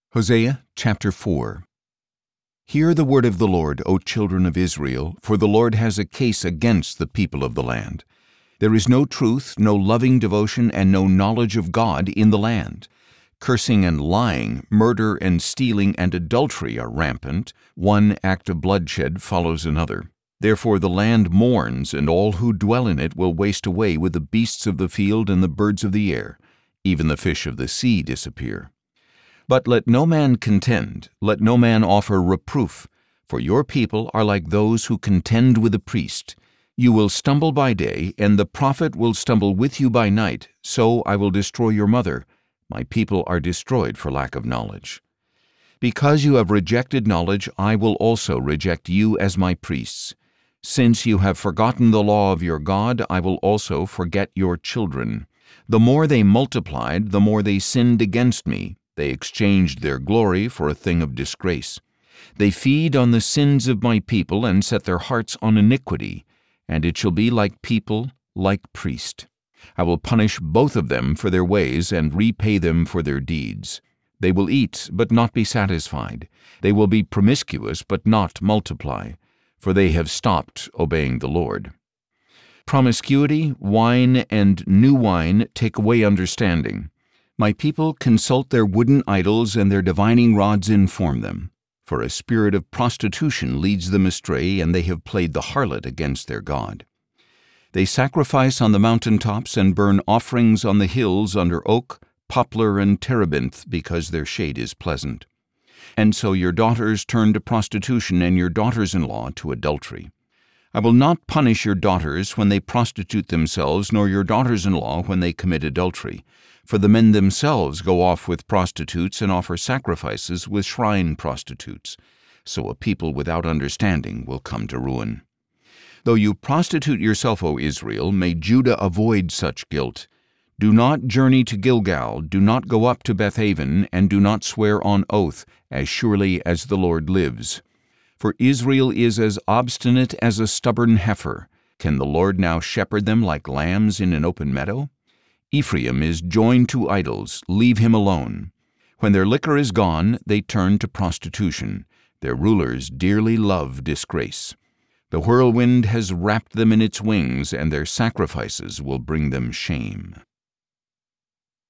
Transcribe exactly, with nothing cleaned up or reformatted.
Hosea chapter four. Hear the word of the Lord, O children of Israel, for the Lord has a case against the people of the land. There is no truth, no loving devotion, and no knowledge of God in the land. Cursing and lying, murder and stealing and adultery are rampant. One act of bloodshed follows another. Therefore the land mourns, and all who dwell in it will waste away with the beasts of the field and the birds of the air. Even the fish of the sea disappear. But let no man contend, let no man offer reproof, for your people are like those who contend with the priest. You will stumble by day, and the prophet will stumble with you by night, so I will destroy your mother. My people are destroyed for lack of knowledge. Because you have rejected knowledge, I will also reject you as my priests. Since you have forgotten the law of your God, I will also forget your children. The more they multiplied, the more they sinned against me. They exchanged their glory for a thing of disgrace. They feed on the sins of my people and set their hearts on iniquity, and it shall be like people, like priest. I will punish both of them for their ways and repay them for their deeds. They will eat, but not be satisfied. They will be promiscuous, but not multiply, for they have stopped obeying the Lord. Promiscuity, wine, and new wine take away understanding. My people consult their wooden idols, and their divining rods inform them. For a spirit of prostitution leads them astray, and they have played the harlot against their God. They sacrifice on the mountaintops and burn offerings on the hills under oak, poplar, and terebinth, because their shade is pleasant. And so your daughters turn to prostitution, and your daughters-in-law to adultery. I will not punish your daughters when they prostitute themselves, nor your daughters-in-law when they commit adultery. For the men themselves go off with prostitutes and offer sacrifices with shrine prostitutes. So a people without understanding will come to ruin. Though you prostitute yourself, O Israel, may Judah avoid such guilt. Do not journey to Gilgal, do not go up to Bethaven, and do not swear on oath, as surely as the Lord lives. For Israel is as obstinate as a stubborn heifer. Can the Lord now shepherd them like lambs in an open meadow? Ephraim is joined to idols, leave him alone. When their liquor is gone, they turn to prostitution. Their rulers dearly love disgrace. The whirlwind has wrapped them in its wings, and their sacrifices will bring them shame.